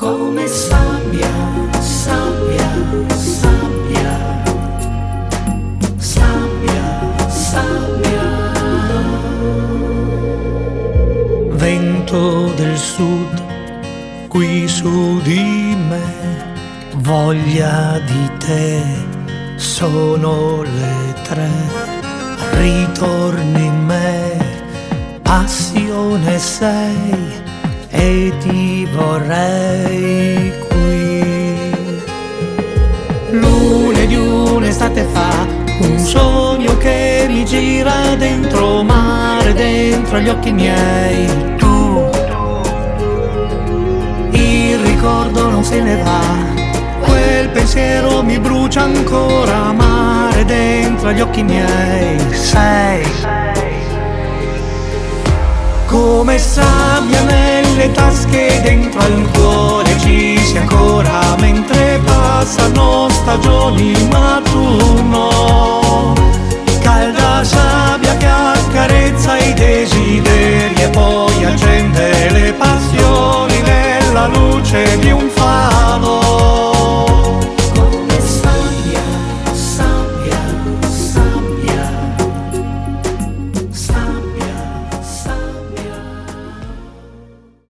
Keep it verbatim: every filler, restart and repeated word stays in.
come sabbia, sabbia, sabbia, sabbia, sabbia. Vento del sud, qui su di me, voglia di te, sono le tre, ritorni in me, passione sei e ti vorrei qui. Lunedì un'estate fa, un sogno che mi gira dentro mare, dentro gli occhi miei. Tu, il ricordo non se ne va, quel pensiero mi brucia ancora, mare dentro gli occhi miei. Sei come sabbia nelle tasche, dentro al cuore ci sei ancora, mentre passano stagioni ma tu no. Calda sabbia che accarezza i desideri e poi